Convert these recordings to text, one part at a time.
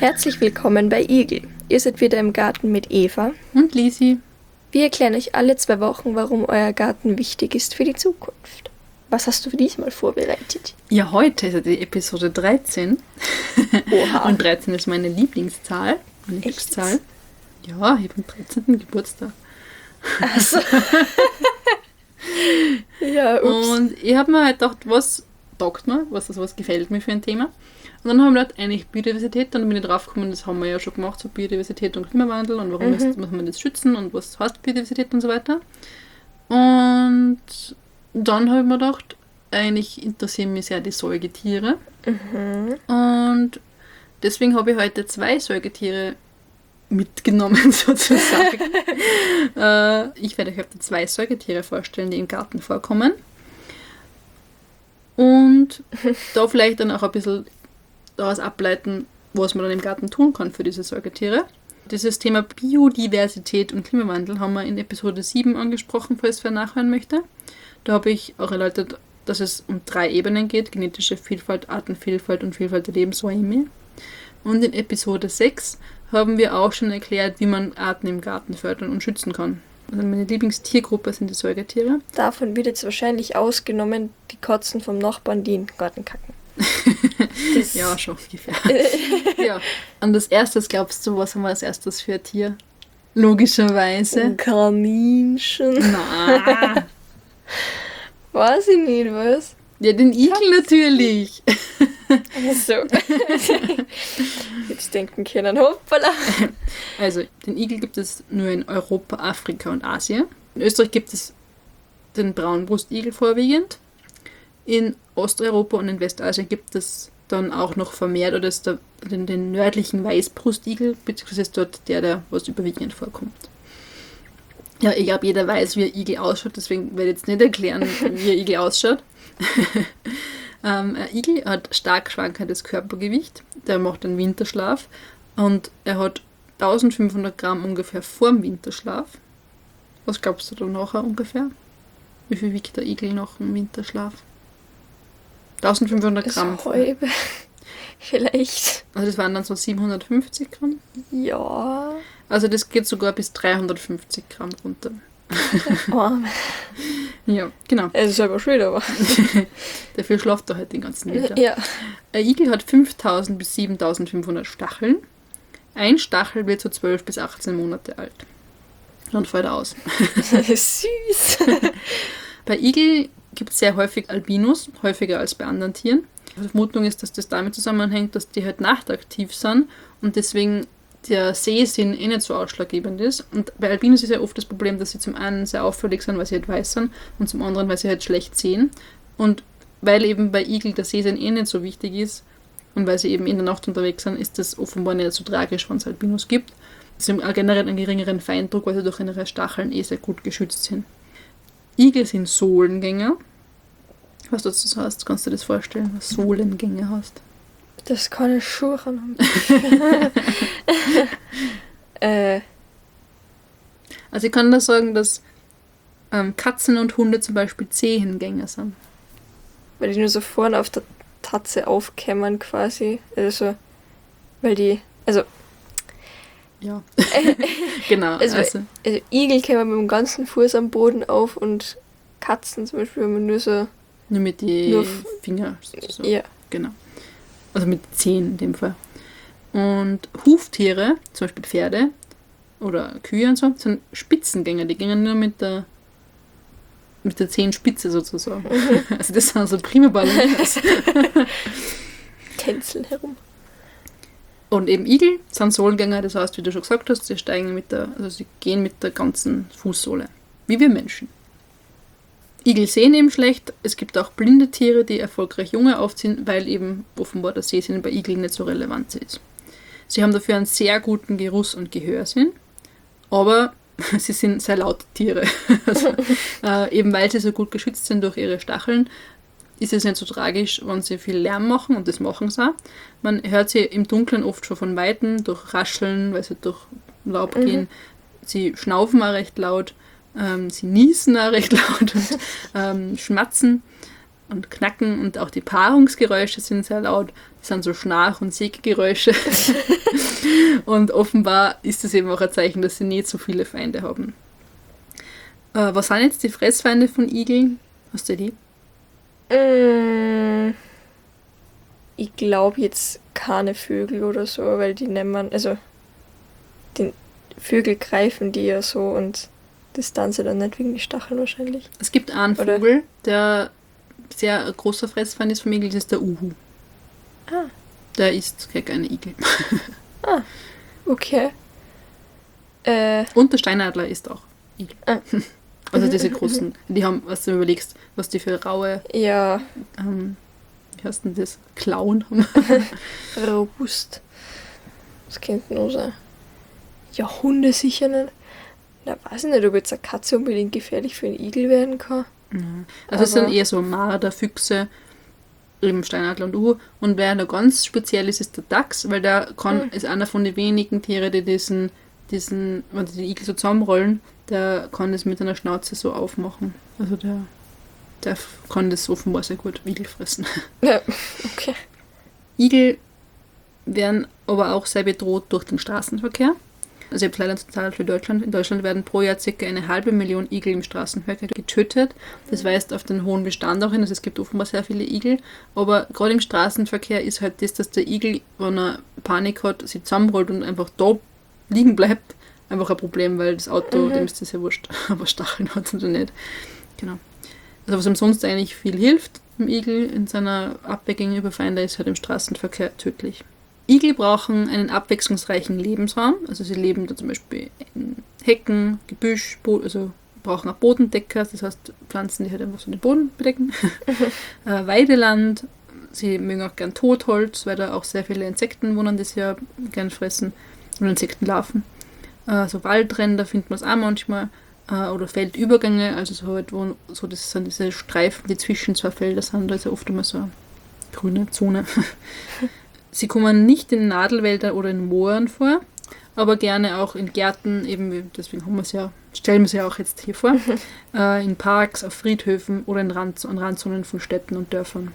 Herzlich willkommen bei Igel. Ihr seid wieder im Garten mit Eva und Lisi. Wir erklären euch alle 2 Wochen, warum euer Garten wichtig ist für die Zukunft. Was hast du für diesmal vorbereitet? Ja, heute ist ja die Episode 13. Oha. Und 13 ist meine Lieblingszahl, meine Glückszahl. Ja, ich habe am 13. Geburtstag. Also. Ja, ups. Und ich habe mir halt gedacht, was taugt mir, was gefällt mir für ein Thema. Und dann haben wir gedacht, eigentlich Biodiversität, dann bin ich draufgekommen, das haben wir ja schon gemacht, so Biodiversität und Klimawandel und warum muss man das schützen und was heißt Biodiversität und so weiter. Und dann habe ich mir gedacht, eigentlich interessieren mich sehr die Säugetiere. Und deswegen habe ich heute 2 Säugetiere mitgenommen, sozusagen. Ich werde euch heute 2 Säugetiere vorstellen, die im Garten vorkommen. Und da vielleicht dann auch ein bisschen daraus ableiten, was man dann im Garten tun kann für diese Säugetiere. Dieses Thema Biodiversität und Klimawandel haben wir in Episode 7 angesprochen, falls wer nachhören möchte. Da habe ich auch erläutert, dass es um 3 Ebenen geht: genetische Vielfalt, Artenvielfalt und Vielfalt der Lebensräume. Und in Episode 6 haben wir auch schon erklärt, wie man Arten im Garten fördern und schützen kann. Also meine Lieblingstiergruppe sind die Säugetiere. Davon wird jetzt wahrscheinlich ausgenommen die Kotzen vom Nachbarn, die in den Garten kacken. Ja, schon ungefähr. Ja. Und als erstes, glaubst du, was haben wir als erstes für ein Tier? Logischerweise. Ein Kaninchen. Na. Weiß ich nicht, was? Ja, den Igel natürlich. So. Jetzt denken können, hoppala. Also, den Igel gibt es nur in Europa, Afrika und Asien. In Österreich gibt es den Braunbrustigel vorwiegend. In Osteuropa und in Westasien gibt es dann auch noch vermehrt oder ist den nördlichen Weißbrustigel, beziehungsweise ist dort der was überwiegend vorkommt. Ja, ich glaube, jeder weiß, wie ein Igel ausschaut, deswegen werde ich jetzt nicht erklären, wie ein Igel ausschaut. Ein Igel hat stark schwankendes Körpergewicht, der macht einen Winterschlaf und er hat 1500 Gramm ungefähr vorm Winterschlaf. Was glaubst du da nachher ungefähr? Wie viel wiegt der Igel nach dem Winterschlaf? 1500 Gramm. Das halbe. Vielleicht. Also das waren dann so 750 Gramm? Ja. Also das geht sogar bis 350 Gramm runter. Arm. Ja, genau. Es ist aber schön, aber. Dafür schlaft er halt den ganzen Winter. Ja. Ein Igel hat 5000 bis 7500 Stacheln. Ein Stachel wird so 12 bis 18 Monate alt. Dann fällt er aus. Süß. Bei Igel gibt es sehr häufig Albinos, häufiger als bei anderen Tieren. Die Vermutung ist, dass das damit zusammenhängt, dass die halt nachtaktiv sind und deswegen der Sehsinn nicht so ausschlaggebend ist. Und bei Albinos ist ja oft das Problem, dass sie zum einen sehr auffällig sind, weil sie halt weiß sind, und zum anderen, weil sie halt schlecht sehen. Und weil eben bei Igel der Sehsinn nicht so wichtig ist und weil sie eben in der Nacht unterwegs sind, ist das offenbar nicht so tragisch, wenn es Albinos gibt. Sie haben auch generell einen geringeren Feindruck, weil sie durch ihre Stacheln sehr gut geschützt sind. Igel sind Sohlengänger. Was du dazu hast, kannst du dir das vorstellen, was Sohlengänger hast? Das kann ich schuchen. Also ich kann da sagen, dass Katzen und Hunde zum Beispiel Zehengänger sind. Weil die nur so vorne auf der Tatze aufkämmern quasi. Also, weil die, also... Ja, genau. Also Igel kämmern mit dem ganzen Fuß am Boden auf und Katzen zum Beispiel, wenn man nur so... Nur mit den Fingern. So. Ja. Genau. Also mit Zehen in dem Fall. Und Huftiere, zum Beispiel Pferde oder Kühe und so, sind Spitzengänger. Die gehen nur mit der Zehenspitze sozusagen. Also das sind so prima Ballons. Tänzeln herum. Und eben Igel sind Sohlengänger, das heißt, wie du schon gesagt hast, sie gehen mit der ganzen Fußsohle. Wie wir Menschen. Igel sehen eben schlecht. Es gibt auch blinde Tiere, die erfolgreich Junge aufziehen, weil eben offenbar der Sehsinn bei Igeln nicht so relevant ist. Sie haben dafür einen sehr guten Geruchs- und Gehörsinn, aber sie sind sehr laute Tiere. Also, eben weil sie so gut geschützt sind durch ihre Stacheln, ist es nicht so tragisch, wenn sie viel Lärm machen, und das machen sie auch. Man hört sie im Dunkeln oft schon von Weitem, durch Rascheln, weil sie durch Laub gehen. Sie schnaufen auch recht laut. Sie niesen auch recht laut und schmatzen. und knacken und auch die Paarungsgeräusche sind sehr laut. Das sind so Schnarch- und Sägegeräusche. Und offenbar ist das eben auch ein Zeichen, dass sie nicht so viele Feinde haben. Was sind jetzt die Fressfeinde von Igeln? Hast du die? Ich glaube jetzt keine Vögel oder so, weil die nehmen, also die Vögel greifen die ja so und das tun sie dann nicht wegen die Stacheln wahrscheinlich. Es gibt einen Vogel, der sehr ein großer Fressfeind ist vom Igel, das ist der Uhu. Der isst keine Igel. Okay. Und der Steinadler isst auch Igel. Also diese großen, die haben, was du überlegst, was die für raue, Ja, wie heißt denn das, Klauen haben. robust. Das könnte nur sein. Ja, Hunde sicher nicht. Na, weiß ich nicht, ob jetzt eine Katze unbedingt gefährlich für einen Igel werden kann. Also es sind eher so Marder, Füchse, eben Steinadler und Uhu. Und wer da ganz speziell ist, ist der Dachs, weil der ist einer von den wenigen Tieren, die diesen, wenn die den Igel so zusammenrollen, der kann das mit einer Schnauze so aufmachen. Also der kann das offenbar sehr gut, Igel fressen. Ja, okay. Igel werden aber auch sehr bedroht durch den Straßenverkehr. Also ich habe leider eine Zahl für Deutschland. In Deutschland werden pro Jahr ca. 500.000 Igel im Straßenverkehr getötet. Das weist auf den hohen Bestand auch hin. Also es gibt offenbar sehr viele Igel. Aber gerade im Straßenverkehr ist halt das, dass der Igel, wenn er Panik hat, sich zusammenrollt und einfach da liegen bleibt, einfach ein Problem, weil das Auto, dem ist das ja wurscht, aber Stacheln hat es oder nicht. Genau. Also was ihm sonst eigentlich viel hilft, dem Igel in seiner Abwehr gegenüber Feinde, ist halt im Straßenverkehr tödlich. Igel brauchen einen abwechslungsreichen Lebensraum, also sie leben da zum Beispiel in Hecken, Gebüsch, also brauchen auch Bodendecker, das heißt Pflanzen, die halt einfach so den Boden bedecken. Weideland, sie mögen auch gern Totholz, weil da auch sehr viele Insekten wohnen, die sie ja gern fressen, oder Insektenlarven. So Waldränder findet man es auch manchmal, oder Feldübergänge, also so halt, wo so das sind diese Streifen, die zwischen zwei Felder sind, da ist ja oft immer so eine grüne Zone. Sie kommen nicht in Nadelwäldern oder in Mooren vor, aber gerne auch in Gärten, eben deswegen haben wir es ja, stellen wir es ja auch jetzt hier vor, in Parks, auf Friedhöfen oder an Randzonen von Städten und Dörfern.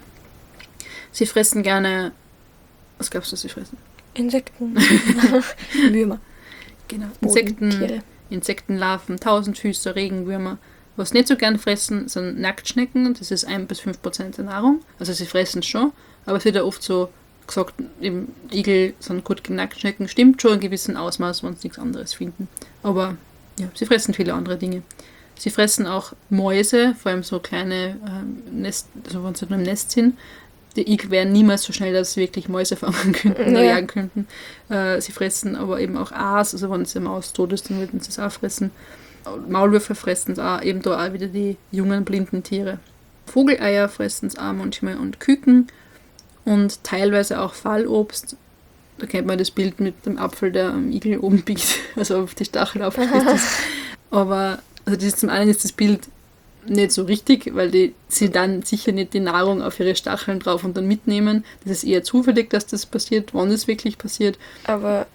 Sie fressen gerne, was glaubst du, sie fressen? Insekten. Würmer. Genau, Bodentiere. Insektenlarven, Tausendfüßer, Regenwürmer. Was nicht so gern fressen, sind Nacktschnecken, das ist 1-5% der Nahrung. Also sie fressen es schon, aber es wird ja oft so gesagt, eben Igel sind gut gegen Nacktschnecken, stimmt schon in gewissem Ausmaß, wenn sie nichts anderes finden. Aber ja, sie fressen viele andere Dinge. Sie fressen auch Mäuse, vor allem so kleine Nest, also wenn sie nur im Nest sind. Die Igel wären niemals so schnell, dass sie wirklich Mäuse fangen könnten oder jagen könnten. Sie fressen aber eben auch Aas, also wenn sie Maus tot ist, dann würden sie es auch fressen. Maulwürfe fressen es auch, eben da auch wieder die jungen blinden Tiere. Vogeleier fressen es auch manchmal und Küken und teilweise auch Fallobst. Da kennt man das Bild mit dem Apfel, der am Igel oben biegt, also auf die Stachel aufgespitzt ist. Aber also das ist, zum einen ist das Bild nicht so richtig, weil sie dann sicher nicht die Nahrung auf ihre Stacheln drauf und dann mitnehmen. Das ist eher zufällig, dass das passiert, wann es wirklich passiert. Aber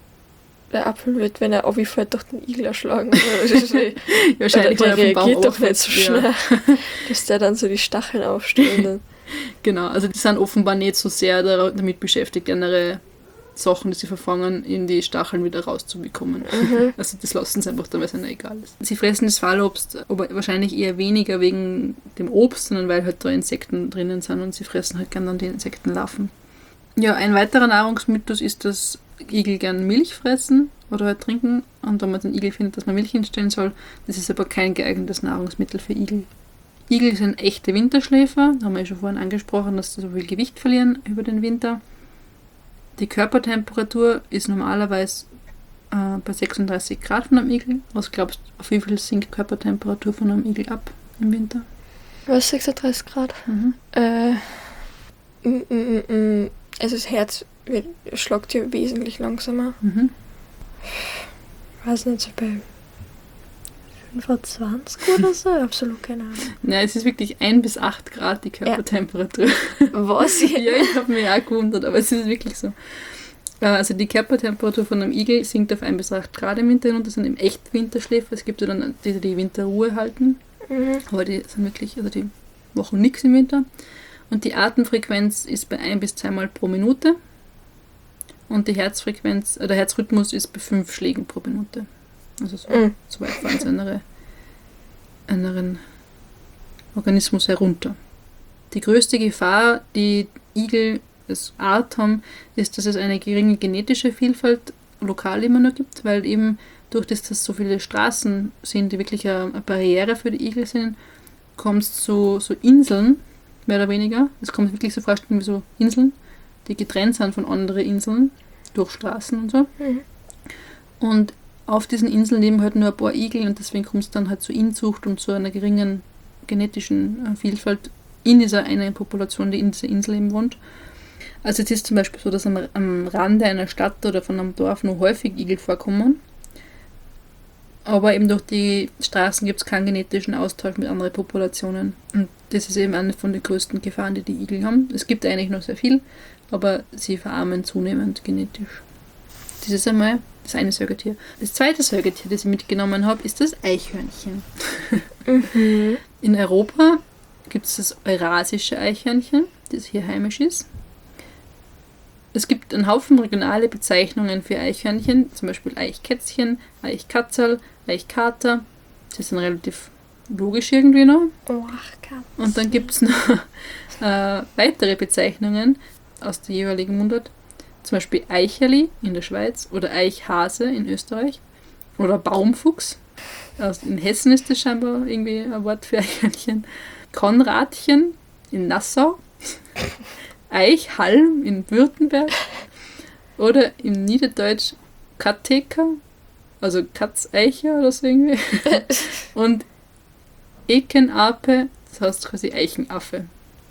der Apfel wird, wenn er aufgefällt, durch den Igel erschlagen. Also Wahrscheinlich der weil er vom Baum reagiert doch nicht so aufwächst, schnell, dass der dann so die Stacheln aufstellt. Dann. Genau, also die sind offenbar nicht so sehr damit beschäftigt, andere Sachen, die sie verfangen, in die Stacheln wieder rauszubekommen. Also das lassen sie einfach dann, weil es ihnen egal ist. Sie fressen das Fallobst, aber wahrscheinlich eher weniger wegen dem Obst, sondern weil halt da Insekten drinnen sind und sie fressen halt gern dann die Insektenlarven. Ja, ein weiterer Nahrungsmythos ist, dass Igel gern Milch fressen oder halt trinken und wenn man den Igel findet, dass man Milch hinstellen soll. Das ist aber kein geeignetes Nahrungsmittel für Igel. Igel sind echte Winterschläfer, da haben wir ja schon vorhin angesprochen, dass sie so viel Gewicht verlieren über den Winter. Die Körpertemperatur ist normalerweise bei 36 Grad von einem Igel. Was glaubst du, auf wie viel sinkt Körpertemperatur von einem Igel ab im Winter? Was, 36 Grad? Also das Herz schlägt ja wesentlich langsamer. Ich weiß nicht, so bei 25 oder so? Absolut keine Ahnung. Nein, es ist wirklich 1 bis 8 Grad die Körpertemperatur. Was? Ja, ich habe mich auch gewundert, aber es ist wirklich so. Also die Körpertemperatur von einem Igel sinkt auf 1 bis 8 Grad im Winter und das sind eben echt Winterschläfer. Es gibt ja dann die Winterruhe halten. Aber die sind wirklich, also die Wochen nichts im Winter. Und die Atemfrequenz ist bei 1 bis 2 Mal pro Minute. Und die Herzfrequenz, der Herzrhythmus ist bei 5 Schlägen pro Minute. Also so weit fahren sie anderen Organismus herunter. Die größte Gefahr, die Igel als Art haben, ist, dass es eine geringe genetische Vielfalt lokal immer noch gibt, weil eben durch das, dass so viele Straßen sind, die wirklich eine Barriere für die Igel sind, kommt es zu so Inseln, mehr oder weniger. Es kommt wirklich so vorstellen wie so Inseln, die getrennt sind von anderen Inseln, durch Straßen und so. Mhm. Und auf diesen Inseln leben halt nur ein paar Igel und deswegen kommt es dann halt zur Inzucht und zu einer geringen genetischen Vielfalt in dieser einen Population, die in dieser Insel eben wohnt. Also es ist zum Beispiel so, dass am Rande einer Stadt oder von einem Dorf nur häufig Igel vorkommen. Aber eben durch die Straßen gibt es keinen genetischen Austausch mit anderen Populationen. Und das ist eben eine von den größten Gefahren, die die Igel haben. Es gibt eigentlich noch sehr viel, aber sie verarmen zunehmend genetisch. Das ist einmal das eine Säugetier. Das zweite Säugetier, das ich mitgenommen habe, ist das Eichhörnchen. Mhm. In Europa gibt es das eurasische Eichhörnchen, das hier heimisch ist. Es gibt einen Haufen regionale Bezeichnungen für Eichhörnchen, zum Beispiel Eichkätzchen, Eichkatzerl, Eichkater. Das sind relativ logisch irgendwie noch. Und dann gibt es noch weitere Bezeichnungen aus der jeweiligen Mundart. Zum Beispiel Eicherli in der Schweiz oder Eichhase in Österreich oder Baumfuchs. In Hessen ist das scheinbar irgendwie ein Wort für Eichhörnchen. Konradchen in Nassau. Eichhalm in Württemberg oder im Niederdeutsch Katheka, also Katzeicher oder so irgendwie. Und Ekenape, das heißt quasi Eichenaffe.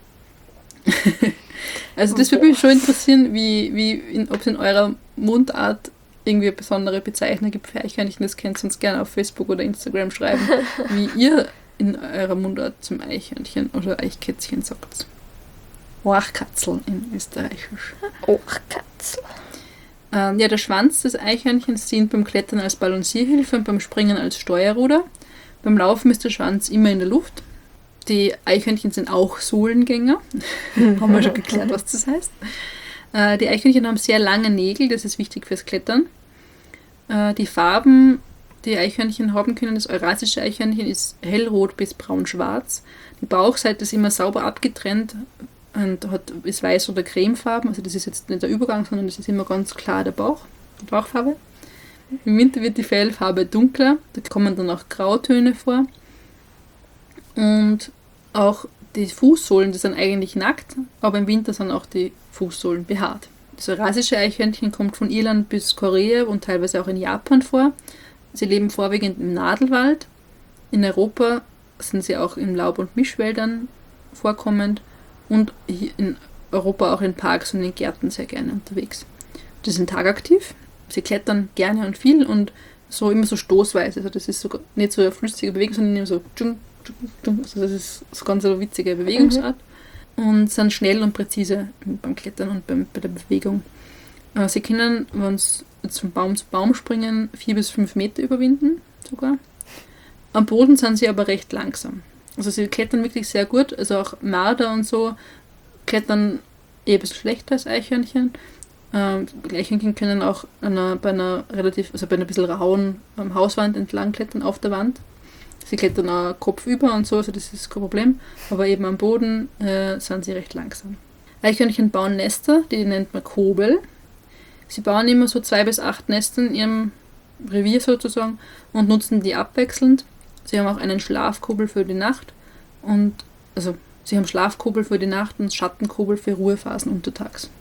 Also das würde mich schon interessieren, ob es in eurer Mundart irgendwie besondere Bezeichnungen gibt für Eichhörnchen. Das könnt ihr uns gerne auf Facebook oder Instagram schreiben, wie ihr in eurer Mundart zum Eichhörnchen oder Eichkätzchen sagt. Oachkatzel in Österreichisch. Oachkatzel. Der Schwanz des Eichhörnchens dient beim Klettern als Balancierhilfe und beim Springen als Steuerruder. Beim Laufen ist der Schwanz immer in der Luft. Die Eichhörnchen sind auch Sohlengänger. Haben wir schon geklärt, was das heißt. Die Eichhörnchen haben sehr lange Nägel, das ist wichtig fürs Klettern. Die Farben, die Eichhörnchen haben können, das eurasische Eichhörnchen ist hellrot bis braun-schwarz. Die Bauchseite ist immer sauber abgetrennt und ist weiß oder cremefarben. Also das ist jetzt nicht der Übergang, sondern das ist immer ganz klar die Bauchfarbe. Im Winter wird die Fellfarbe dunkler, da kommen dann auch Grautöne vor. Und auch die Fußsohlen, die sind eigentlich nackt, aber im Winter sind auch die Fußsohlen behaart. Das eurasische Eichhörnchen kommt von Irland bis Korea und teilweise auch in Japan vor. Sie leben vorwiegend im Nadelwald. In Europa sind sie auch in Laub- und Mischwäldern vorkommend und in Europa auch in Parks und in Gärten sehr gerne unterwegs. Die sind tagaktiv, sie klettern gerne und viel und so immer so stoßweise. Also das ist so nicht so eine flüssige Bewegung, sondern immer so tschung, tschung, tschung. Also das ist so ganz eine witzige Bewegungsart. Und sind schnell und präzise beim Klettern und bei der Bewegung. Sie können, wenn sie jetzt von Baum zu Baum springen, 4 bis 5 Meter überwinden sogar. Am Boden sind sie aber recht langsam. Also sie klettern wirklich sehr gut. Also auch Marder und so klettern eher ein bisschen schlechter als Eichhörnchen. Eichhörnchen können auch bei einer bisschen rauen Hauswand entlang klettern auf der Wand. Sie klettern auch kopfüber und so, also das ist kein Problem. Aber eben am Boden sind sie recht langsam. Eichhörnchen bauen Nester, die nennt man Kobel. Sie bauen immer so 2 bis 8 Nester in ihrem Revier sozusagen und nutzen die abwechselnd. Sie haben auch einen Schlafkobel für die Nacht sie haben Schlafkobel für die Nacht und Schattenkobel für Ruhephasen untertags.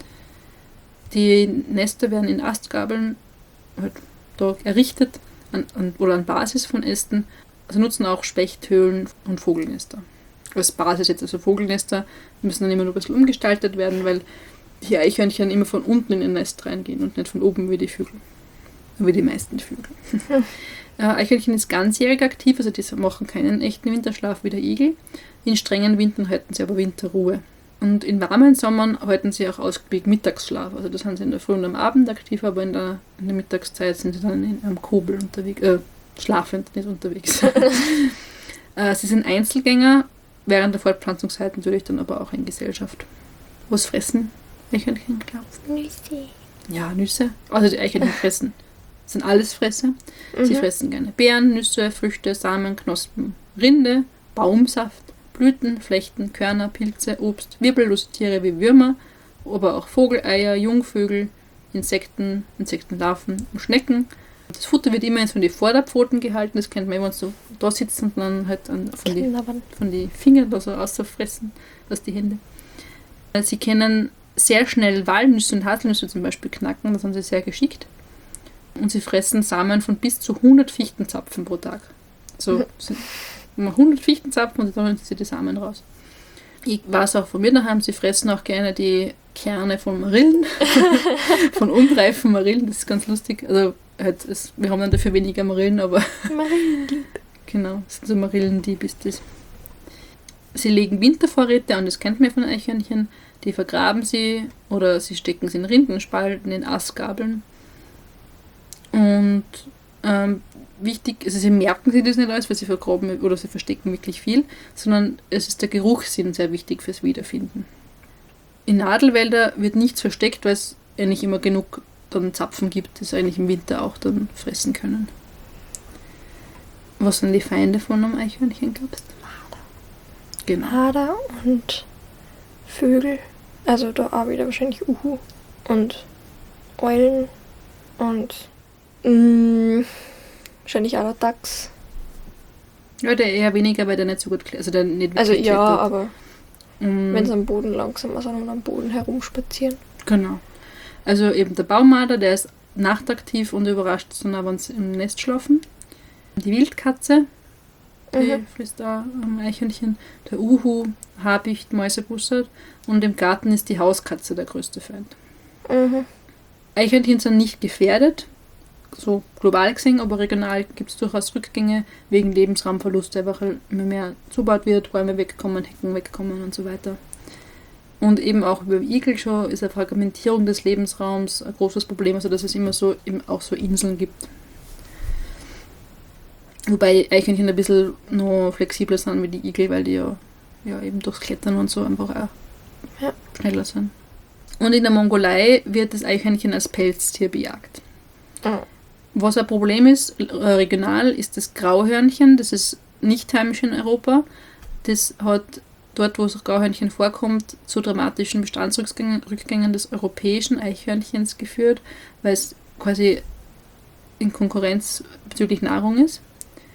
Die Nester werden in Astgabeln halt da errichtet oder an Basis von Ästen. Also nutzen auch Spechthöhlen und Vogelnester. Als Basis jetzt, also Vogelnester müssen dann immer nur ein bisschen umgestaltet werden, weil die Eichhörnchen immer von unten in ein Nest reingehen und nicht von oben wie die Vögel. Wie die meisten Vögel. Eichhörnchen ist ganzjährig aktiv, also die machen keinen echten Winterschlaf wie der Igel. In strengen Wintern halten sie aber Winterruhe. Und in warmen Sommern halten sie auch ausgiebig Mittagsschlaf. Also das sind sie in der Früh und am Abend aktiv, aber in der Mittagszeit sind sie dann in einem Kobel unterwegs, schlafend, nicht unterwegs. Sie sind Einzelgänger während der Fortpflanzungszeit natürlich dann aber auch in Gesellschaft. Was fressen Eichhörnchen, glaubst du? Nüsse. Ja, Nüsse. Also die Eichhörnchen fressen. Das sind alles Fresser. Sie fressen gerne Beeren, Nüsse, Früchte, Samen, Knospen, Rinde, Baumsaft, Blüten, Flechten, Körner, Pilze, Obst, wirbellose Tiere wie Würmer, aber auch Vogeleier, Jungvögel, Insekten, Insektenlarven und Schnecken. Das Futter wird immer von den Vorderpfoten gehalten. Das kennt man, wenn man so da sitzt und dann halt von die Finger da so rausfressen aus die Hände. Sie können sehr schnell Walnüsse und Haselnüsse zum Beispiel knacken. Das haben sie sehr geschickt. Und sie fressen Samen von bis zu 100 Fichtenzapfen pro Tag. So sind 100 Fichtenzapfen und dann holen sie die Samen raus. Ich weiß auch von mir daheim, sie fressen auch gerne die Kerne von Marillen, von unreifen Marillen, das ist ganz lustig. Also halt, wir haben dann dafür weniger Marillen, aber Marillendieb. genau, das sind so Marillendieb ist das. Sie legen Wintervorräte an, das kennt man von Eichhörnchen, die vergraben sie oder sie stecken sie in Rindenspalten, in Astgabeln. Und wichtig, also sie merken sich das nicht alles, weil sie vergraben oder sie verstecken wirklich viel, sondern es ist der Geruchssinn sehr wichtig fürs Wiederfinden. In Nadelwälder wird nichts versteckt, weil es eigentlich immer genug dann Zapfen gibt, die sie eigentlich im Winter auch dann fressen können. Was sind die Feinde von einem Eichhörnchen, glaubst du? Genau. Marder und Vögel. Also da auch wieder wahrscheinlich Uhu. Und Eulen und wahrscheinlich auch der Dachs. Ja, der eher weniger, weil der nicht so gut klettert. Also der nicht Also wirklich ja, klettert. aber wenn sie am Boden langsamer sind und am Boden herumspazieren. Genau. Also eben der Baumarder, der ist nachtaktiv und überrascht, sondern wenn sie im Nest schlafen. Die Wildkatze, die frisst da am Eichhörnchen. Der Uhu, Habicht, Mäusebussard. Und im Garten ist die Hauskatze der größte Feind. Eichhörnchen sind nicht gefährdet, so global gesehen, aber regional gibt es durchaus Rückgänge wegen Lebensraumverlust, einfach immer mehr zubaut wird, Bäume wegkommen, Hecken wegkommen und so weiter. Und eben auch über Igel schon ist eine Fragmentierung des Lebensraums ein großes Problem, also dass es immer so eben auch so Inseln gibt. Wobei Eichhörnchen ein bisschen noch flexibler sind wie die Igel, weil die ja eben durchs Klettern und so einfach auch schneller sind. Und in der Mongolei wird das Eichhörnchen als Pelztier bejagt. Was ein Problem ist, regional, ist das Grauhörnchen. Das ist nicht heimisch in Europa. Das hat dort, wo das Grauhörnchen vorkommt, zu dramatischen Bestandsrückgängen des europäischen Eichhörnchens geführt, weil es quasi in Konkurrenz bezüglich Nahrung ist.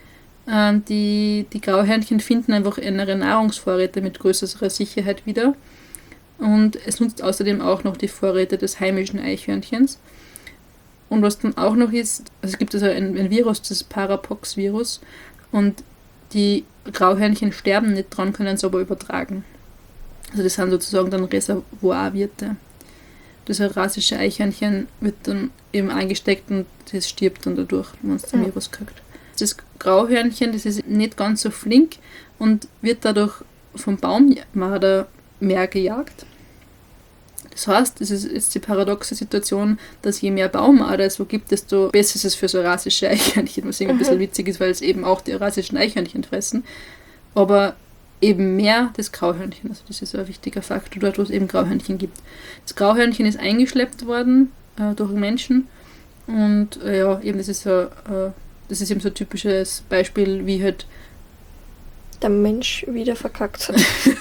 Die Grauhörnchen finden einfach innere Nahrungsvorräte mit größerer Sicherheit wieder. Und es nutzt außerdem auch noch die Vorräte des heimischen Eichhörnchens. Und was dann auch noch ist, also es gibt also ein Virus, das Parapox-Virus, und die Grauhörnchen sterben nicht dran, können es aber übertragen. Also das sind sozusagen dann Reservoirwirte. Das eurasische Eichhörnchen wird dann eben eingesteckt und das stirbt dann dadurch, wenn es den Virus kriegt. Das Grauhörnchen, das ist nicht ganz so flink und wird dadurch vom Baummarder mehr gejagt. Das heißt, es ist jetzt die paradoxe Situation, dass je mehr Baumarder es wo gibt, desto besser ist es für so eurasische Eichhörnchen, was irgendwie ein bisschen witzig ist, weil es eben auch die eurasischen Eichhörnchen fressen. Aber eben mehr das Grauhörnchen. Also das ist ein wichtiger Faktor dort, wo es eben Grauhörnchen gibt. Das Grauhörnchen ist eingeschleppt worden durch Menschen und eben das ist eben so ein typisches Beispiel, wie halt der Mensch wieder verkackt hat.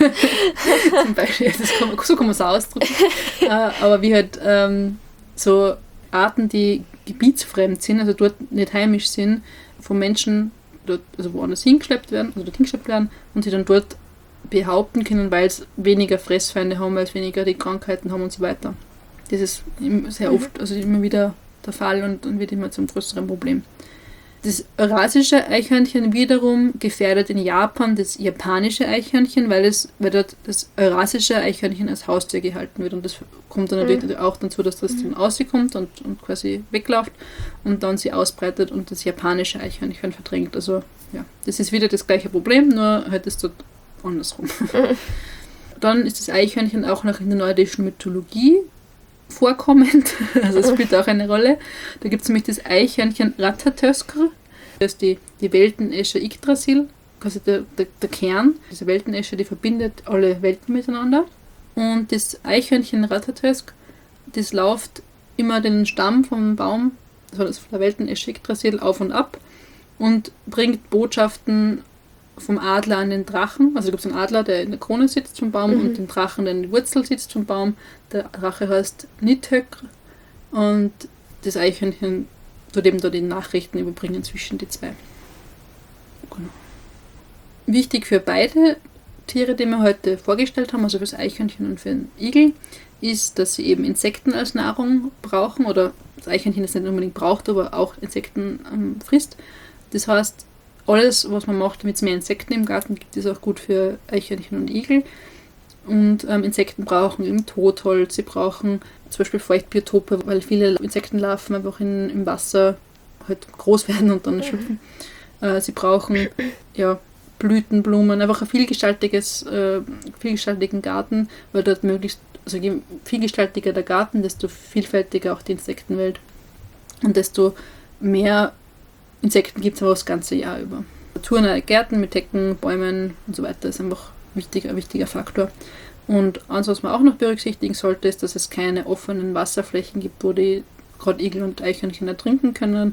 Zum Beispiel, so kann man es ausdrücken. Aber wie halt so Arten, die gebietsfremd sind, also dort nicht heimisch sind, von Menschen dort, also woanders hingeschleppt werden, also dort hingeschleppt werden und sie dann dort behaupten können, weil es weniger Fressfeinde haben, weil es weniger die Krankheiten haben und so weiter. Das ist sehr oft, also immer wieder der Fall und wird immer zum größeren Problem. Das eurasische Eichhörnchen wiederum gefährdet in Japan das japanische Eichhörnchen, weil dort das eurasische Eichhörnchen als Haustier gehalten wird. Und das kommt dann natürlich auch dazu, dass das dann rauskommt und quasi wegläuft und dann sie ausbreitet und das japanische Eichhörnchen verdrängt. Also ja, das ist wieder das gleiche Problem, nur halt ist dort andersrum. Dann ist das Eichhörnchen auch noch in der nordischen Mythologie vorkommend, also es spielt auch eine Rolle. Da gibt es nämlich das Eichhörnchen Ratatoskr, das ist die Weltenesche Yggdrasil, quasi der Kern, diese Weltenesche, die verbindet alle Welten miteinander. Und das Eichhörnchen Ratatosk, das läuft immer den Stamm vom Baum, also das von der Weltenesche Yggdrasil, auf und ab und bringt Botschaften vom Adler an den Drachen. Also da gibt es einen Adler, der in der Krone sitzt vom Baum und den Drachen, der in der Wurzel sitzt vom Baum. Der Drache heißt Nidhögg und das Eichhörnchen tut eben da die Nachrichten überbringen zwischen die zwei. Genau. Wichtig für beide Tiere, die wir heute vorgestellt haben, also für das Eichhörnchen und für den Igel, ist, dass sie eben Insekten als Nahrung brauchen oder das Eichhörnchen das nicht unbedingt braucht, aber auch Insekten frisst. Das heißt, alles, was man macht, damit es mehr Insekten im Garten gibt, ist auch gut für Eichhörnchen und Igel. Und Insekten brauchen eben Totholz, sie brauchen zum Beispiel Feuchtbiotope, weil viele Insektenlarven einfach im Wasser halt groß werden und dann schlüpfen. Sie brauchen Blütenblumen, einfach einen vielgestaltigen Garten, weil dort möglichst, also je vielgestaltiger der Garten, desto vielfältiger auch die Insektenwelt und desto mehr Insekten gibt es aber das ganze Jahr über. Naturnahe Gärten mit Hecken, Bäumen und so weiter ist einfach ein wichtiger Faktor. Und eins, was man auch noch berücksichtigen sollte, ist, dass es keine offenen Wasserflächen gibt, wo die gerade Igel und Eichhörnchen ertrinken können.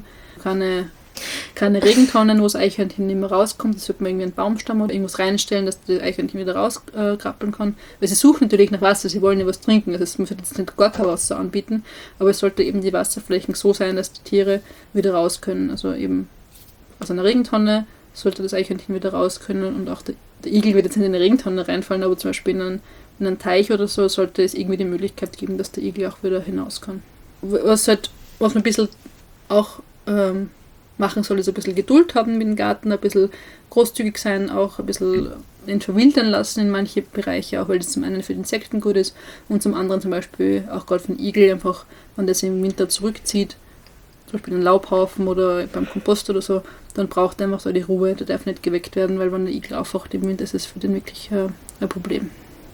Keine Regentonnen, wo das Eichhörnchen nicht mehr rauskommt. Das wird man irgendwie einen Baumstamm oder irgendwas reinstellen, dass das Eichhörnchen wieder rauskrabbeln kann. Weil sie suchen natürlich nach Wasser, sie wollen ja was trinken. Das heißt, man wird jetzt nicht gar kein Wasser anbieten, aber es sollte eben die Wasserflächen so sein, dass die Tiere wieder raus können. Also eben aus einer Regentonne sollte das Eichhörnchen wieder raus können und auch der Igel wird jetzt nicht in eine Regentonne reinfallen, aber zum Beispiel in einen Teich oder so sollte es irgendwie die Möglichkeit geben, dass der Igel auch wieder hinaus kann. Was man ein bisschen auch machen soll, ist ein bisschen Geduld haben mit dem Garten, ein bisschen großzügig sein, auch ein bisschen ihn verwildern lassen in manche Bereiche, auch weil das zum einen für die Insekten gut ist und zum anderen zum Beispiel auch gerade für den Igel einfach, wenn das im Winter zurückzieht, zum Beispiel einen Laubhaufen oder beim Kompost oder so, dann braucht er einfach so die Ruhe, der darf nicht geweckt werden, weil wenn der Igel aufwacht im Winter, ist es für den wirklich ein Problem.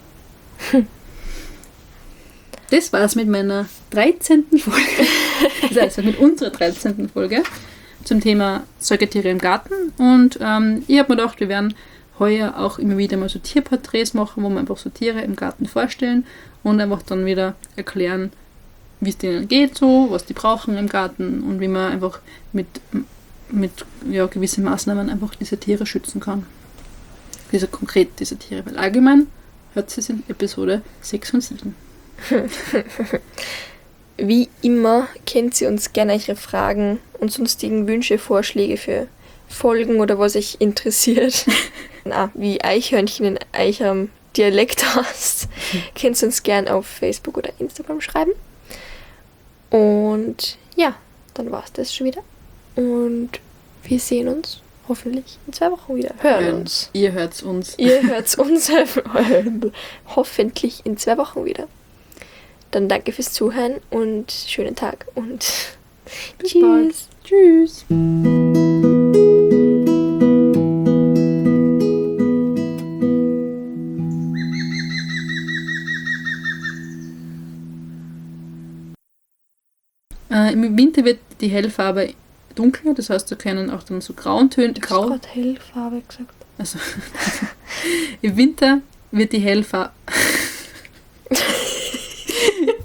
Das war's mit meiner 13. Folge, also mit unserer 13. Folge zum Thema Säugetiere im Garten. Und ich habe mir gedacht, wir werden heuer auch immer wieder mal so Tierporträts machen, wo wir einfach so Tiere im Garten vorstellen und einfach dann wieder erklären, wie es denen geht, so, was die brauchen im Garten und wie man einfach mit gewissen Maßnahmen einfach diese Tiere schützen kann. Diese Tiere, weil allgemein hört sie es in Episode 6 und 7. Wie immer könnt ihr uns gerne eure Fragen und sonstigen Wünsche, Vorschläge für Folgen oder was euch interessiert, wie Eichhörnchen in eurem Dialekt heißt, könnt ihr uns gerne auf Facebook oder Instagram schreiben. Und ja, dann war es das schon wieder. Und wir sehen uns hoffentlich in 2 Wochen wieder. Hören uns. Ihr hört uns. Ihr hört uns hoffentlich in 2 Wochen wieder. Dann danke fürs Zuhören und schönen Tag und bis tschüss. Bald. Tschüss. Im Winter wird die Hellfarbe dunkler, das heißt, da können auch dann so Grautöne. Du hast gerade Hellfarbe gesagt. Also, im Winter wird die Hellfarbe.